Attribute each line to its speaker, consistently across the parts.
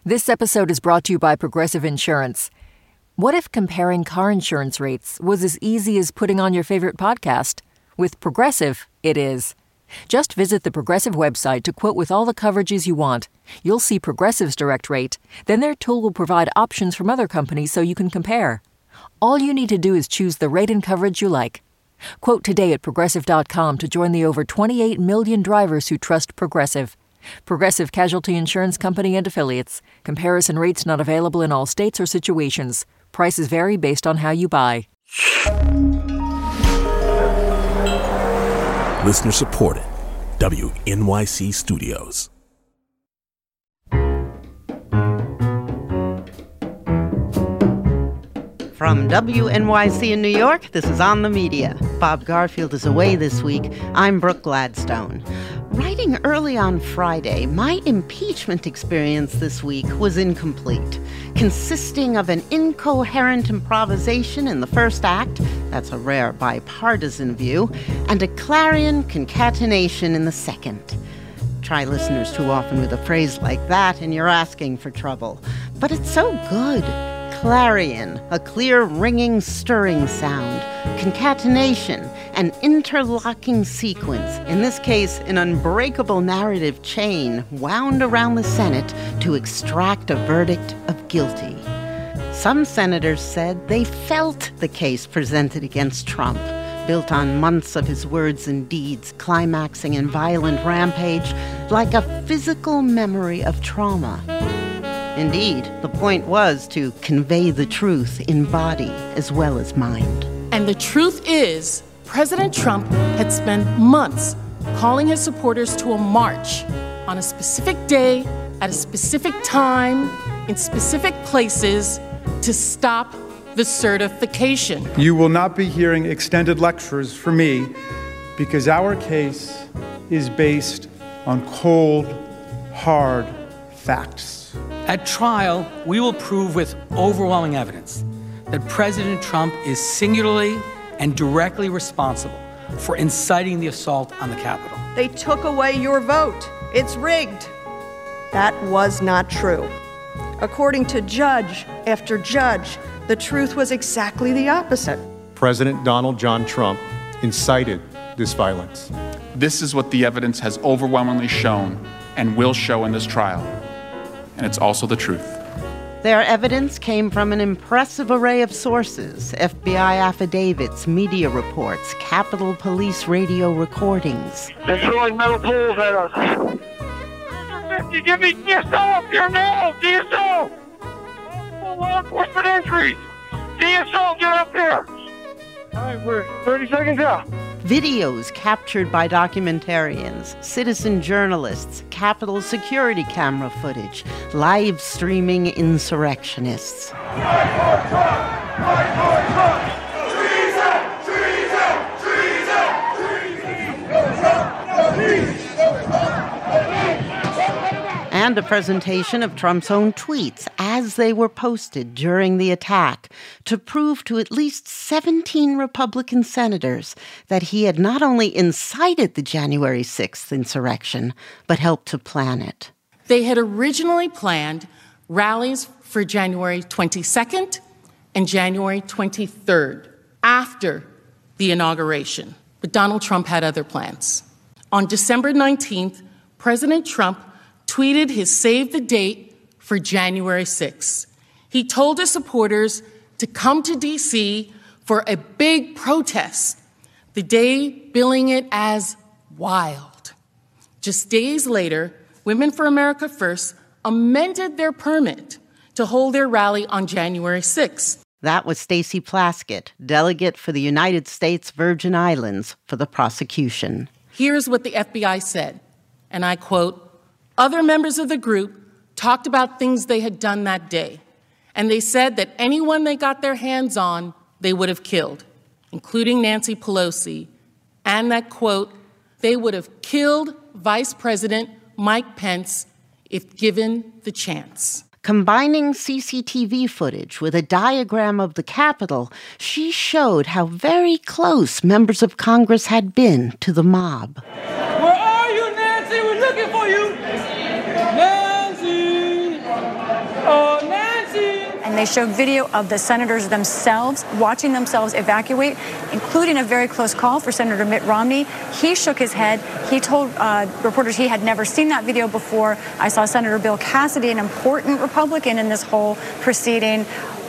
Speaker 1: This episode is brought to you by Progressive Insurance. What if comparing car insurance rates was as easy as putting on your favorite podcast? With Progressive, it is. Just visit the Progressive website to quote with all the coverages you want. You'll see Progressive's direct rate. Then their tool will provide options from other companies so you can compare. All you need to do is choose the rate and coverage you like. Quote today at Progressive.com to join the over 28 million drivers who trust Progressive. Progressive Casualty Insurance Company and Affiliates. Comparison rates not available in all states or situations. Prices vary based on how you buy.
Speaker 2: Listener supported. WNYC Studios.
Speaker 3: From WNYC in New York, this is On the Media. Bob Garfield is away this week. I'm Brooke Gladstone. Writing early on Friday, my impeachment experience this week was incomplete, consisting of an incoherent improvisation in the first act, that's a rare bipartisan view, and a clarion concatenation in the second. Try listeners too often with a phrase like that and you're asking for trouble. But it's so good. Clarion, a clear, ringing, stirring sound. Concatenation, an interlocking sequence, in this case, an unbreakable narrative chain wound around the Senate to extract a verdict of guilty. Some senators said they felt the case presented against Trump, built on months of his words and deeds, climaxing in violent rampage, like a physical memory of trauma. Indeed, the point was to convey the truth in body as well as mind.
Speaker 4: And the truth is, President Trump had spent months calling his supporters to a march on a specific day, at a specific time, in specific places to stop the certification.
Speaker 5: You will not be hearing extended lectures from me because our case is based on cold, hard facts.
Speaker 6: At trial, we will prove with overwhelming evidence that President Trump is singularly and directly responsible for inciting the assault on the Capitol.
Speaker 7: They took away your vote. It's rigged. That was not true. According to judge after judge, the truth was exactly the opposite.
Speaker 8: President Donald John Trump incited this violence.
Speaker 9: This is what the evidence has overwhelmingly shown and will show in this trial. And it's also the truth.
Speaker 3: Their evidence came from an impressive array of sources: FBI affidavits, media reports, Capitol Police radio recordings.
Speaker 10: They're throwing metal poles at us. You give me DSO! You're no! DSO! Law enforcement entries! DSO, get up here! All right, we're 30 seconds out.
Speaker 3: Videos captured by documentarians, citizen journalists, Capitol security camera footage, live streaming insurrectionists. And a presentation of Trump's own tweets as they were posted during the attack to prove to at least 17 Republican senators that he had not only incited the January 6th insurrection, but helped to plan it.
Speaker 4: They had originally planned rallies for January 22nd and January 23rd, after the inauguration. But Donald Trump had other plans. On December 19th, President Trump tweeted his save the date for January 6th. He told his supporters to come to D.C. for a big protest, the day billing it as wild. Just days later, Women for America First amended their permit to hold their rally on January 6th.
Speaker 3: That was Stacey Plaskett, delegate for the United States Virgin Islands for the prosecution.
Speaker 4: Here's what the FBI said, and I quote, "Other members of the group talked about things they had done that day, and they said that anyone they got their hands on, they would have killed, including Nancy Pelosi, and that, quote, they would have killed Vice President Mike Pence if given the chance."
Speaker 3: Combining CCTV footage with a diagram of the Capitol, she showed how very close members of Congress had been to the mob.
Speaker 10: Where are you, Nancy? We're looking for you. Nancy!
Speaker 11: they showed video of the senators themselves watching themselves evacuate, including a very close call for Senator Mitt Romney. He shook his head. He told reporters he had never seen that video before. I saw Senator Bill Cassidy, an important Republican in this whole proceeding,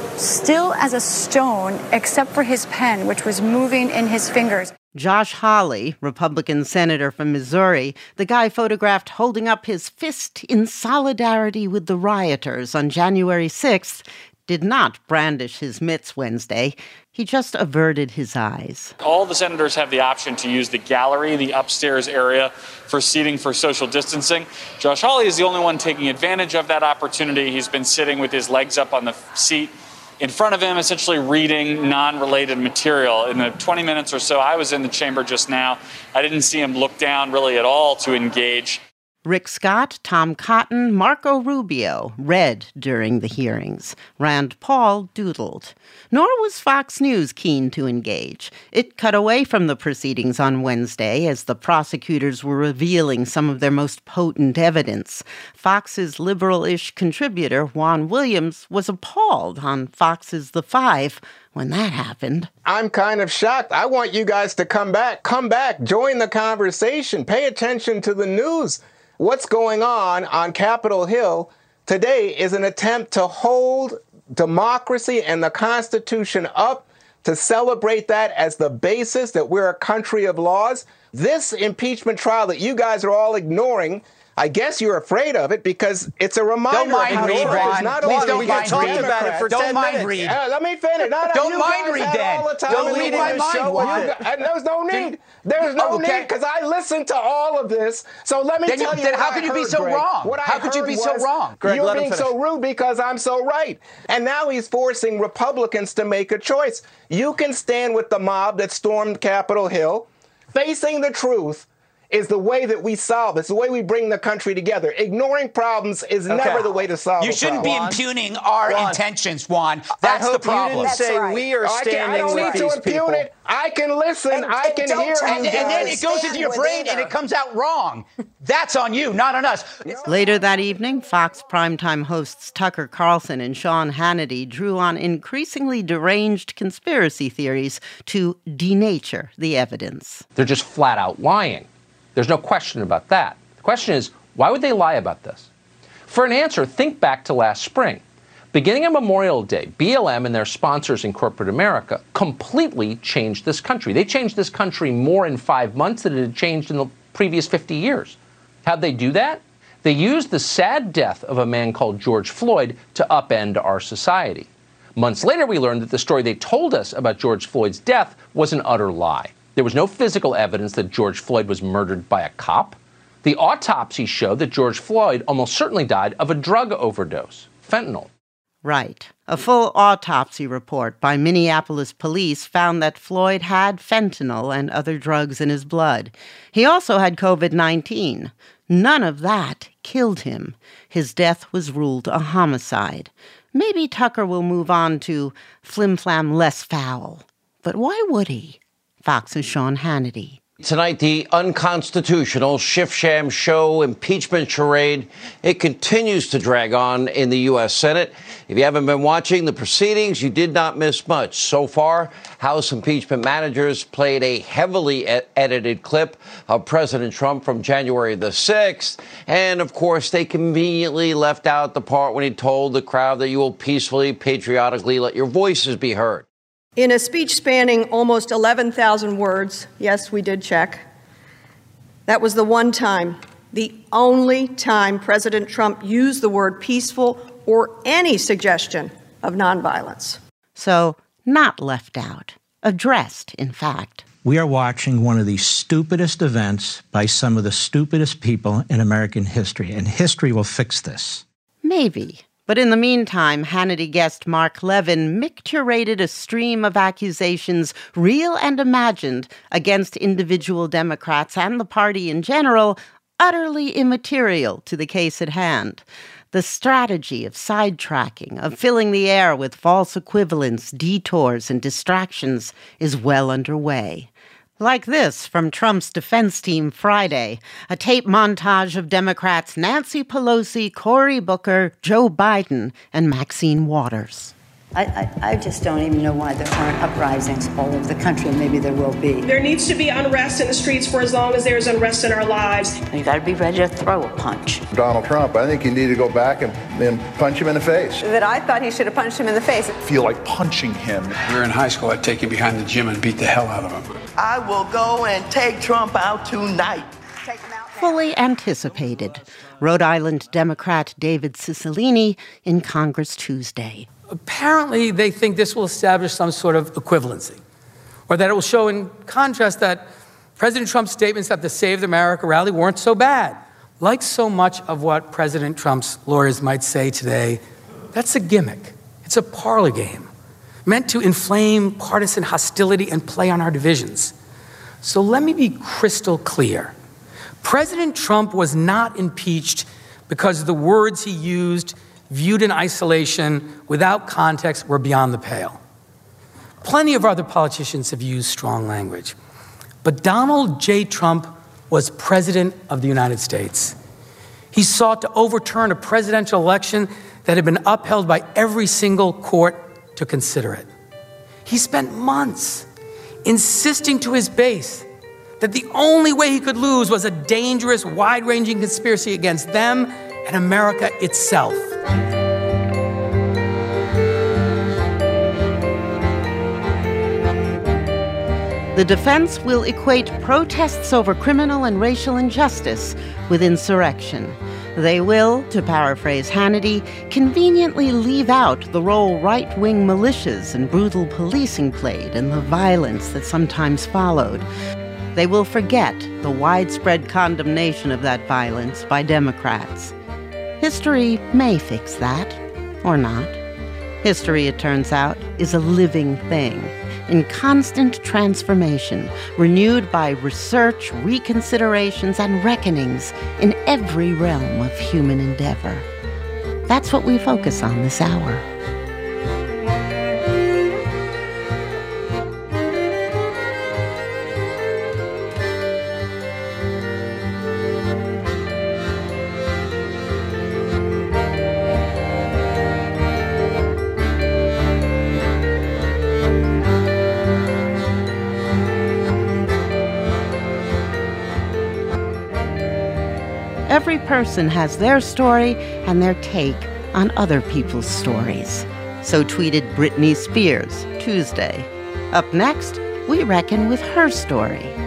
Speaker 11: still as a stone, except for his pen, which was moving in his fingers.
Speaker 3: Josh Hawley, Republican senator from Missouri, the guy photographed holding up his fist in solidarity with the rioters on January 6th, did not brandish his mitts Wednesday. He just averted his eyes.
Speaker 12: All the senators have the option to use the gallery, the upstairs area, for seating for social distancing. Josh Hawley is the only one taking advantage of that opportunity. He's been sitting with his legs up on the seat in front of him, essentially reading non-related material. In the 20 minutes or so I was in the chamber just now, I didn't see him look down really at all to engage.
Speaker 3: Rick Scott, Tom Cotton, Marco Rubio read during the hearings. Rand Paul doodled. Nor was Fox News keen to engage. It cut away from the proceedings on Wednesday as the prosecutors were revealing some of their most potent evidence. Fox's liberal-ish contributor, Juan Williams, was appalled on Fox's The Five when that happened.
Speaker 13: I'm kind of shocked. I want you guys to come back, join the conversation, pay attention to the news. What's going on Capitol Hill today is an attempt to hold democracy and the Constitution up, to celebrate that as the basis that we're a country of laws. This impeachment trial that you guys are all ignoring, I guess you're afraid of it because it's a reminder.
Speaker 14: Don't mind Reed, Ron. Please don't mind Reed.
Speaker 13: About it for
Speaker 14: don't mind Reed.
Speaker 13: Let me finish.
Speaker 14: Don't mind Reed, Dan. Don't lead my mind with it.
Speaker 13: There's no need. There's no need because I listened to all of this. So let me tell you.
Speaker 14: Then how could you be so wrong? How could you be so wrong?
Speaker 13: You're being so rude because I'm so right. And now he's forcing Republicans to make a choice. You can stand with the mob that stormed Capitol Hill. Facing the truth is the way that we solve. It's the way we bring the country together. Ignoring problems is never the way to solve
Speaker 14: You shouldn't be impugning our intentions, Juan. That's the problem.
Speaker 13: You didn't say we are standing with these people. I don't need to impugn it. I can listen. I can hear you.
Speaker 14: And then it goes into your brain and it comes out wrong. That's on you, not on us.
Speaker 3: Later that evening, Fox primetime hosts Tucker Carlson and Sean Hannity drew on increasingly deranged conspiracy theories to denature the evidence.
Speaker 15: They're just flat out lying. There's no question about that. The question is, why would they lie about this? For an answer, think back to last spring. Beginning on Memorial Day, BLM and their sponsors in corporate America completely changed this country. They changed this country more in 5 months than it had changed in the previous 50 years. How'd they do that? They used the sad death of a man called George Floyd to upend our society. Months later, we learned that the story they told us about George Floyd's death was an utter lie. There was no physical evidence that George Floyd was murdered by a cop. The autopsy showed that George Floyd almost certainly died of a drug overdose, fentanyl.
Speaker 3: Right. A full autopsy report by Minneapolis police found that Floyd had fentanyl and other drugs in his blood. He also had COVID-19. None of that killed him. His death was ruled a homicide. Maybe Tucker will move on to flim-flam less foul. But why would he? Fox's Sean Hannity.
Speaker 16: Tonight, the unconstitutional shift-sham show impeachment charade, it continues to drag on in the U.S. Senate. If you haven't been watching the proceedings, you did not miss much. So far, House impeachment managers played a heavily edited clip of President Trump from January the 6th. And, of course, they conveniently left out the part when he told the crowd that you will peacefully, patriotically let your voices be heard.
Speaker 7: In a speech spanning almost 11,000 words, yes, we did check, that was the one time, the only time President Trump used the word peaceful or any suggestion of nonviolence.
Speaker 3: So, not left out. Addressed, in fact.
Speaker 17: We are watching one of the stupidest events by some of the stupidest people in American history, and history will fix this.
Speaker 3: Maybe. But in the meantime, Hannity guest Mark Levin micturated a stream of accusations, real and imagined, against individual Democrats and the party in general, utterly immaterial to the case at hand. The strategy of sidetracking, of filling the air with false equivalents, detours, and distractions is well underway. Like this from Trump's defense team Friday, a tape montage of Democrats Nancy Pelosi, Cory Booker, Joe Biden, and Maxine Waters.
Speaker 18: I just don't even know why there aren't uprisings all over the country, and maybe there will be.
Speaker 19: There needs to be unrest in the streets for as long as there's unrest in our lives.
Speaker 18: You got to be ready to throw a punch.
Speaker 20: Donald Trump, I think you need to go back and punch him in the face.
Speaker 21: That I thought he should have punched him in the face.
Speaker 22: Feel like punching him.
Speaker 23: We were in high school, I'd take him behind the gym and beat the hell out of him.
Speaker 24: I will go and take Trump out tonight.
Speaker 3: Fully anticipated. Rhode Island Democrat David Cicilline in Congress Tuesday.
Speaker 6: Apparently, they think this will establish some sort of equivalency, or that it will show in contrast that President Trump's statements at the Save America rally weren't so bad. Like so much of what President Trump's lawyers might say today, that's a gimmick. It's a parlor game meant to inflame partisan hostility and play on our divisions. So let me be crystal clear. President Trump was not impeached because the words he used, viewed in isolation, without context, were beyond the pale. Plenty of other politicians have used strong language. But Donald J. Trump was president of the United States. He sought to overturn a presidential election that had been upheld by every single court to consider it. He spent months insisting to his base that the only way he could lose was a dangerous, wide-ranging conspiracy against them and America itself.
Speaker 3: The defense will equate protests over criminal and racial injustice with insurrection. They will, to paraphrase Hannity, conveniently leave out the role right-wing militias and brutal policing played and the violence that sometimes followed. They will forget the widespread condemnation of that violence by Democrats. History may fix that, or not. History, it turns out, is a living thing, in constant transformation, renewed by research, reconsiderations, and reckonings in every realm of human endeavor. That's what we focus on this hour. Every person has their story and their take on other people's stories. So tweeted Britney Spears Tuesday. Up next, we reckon with her story.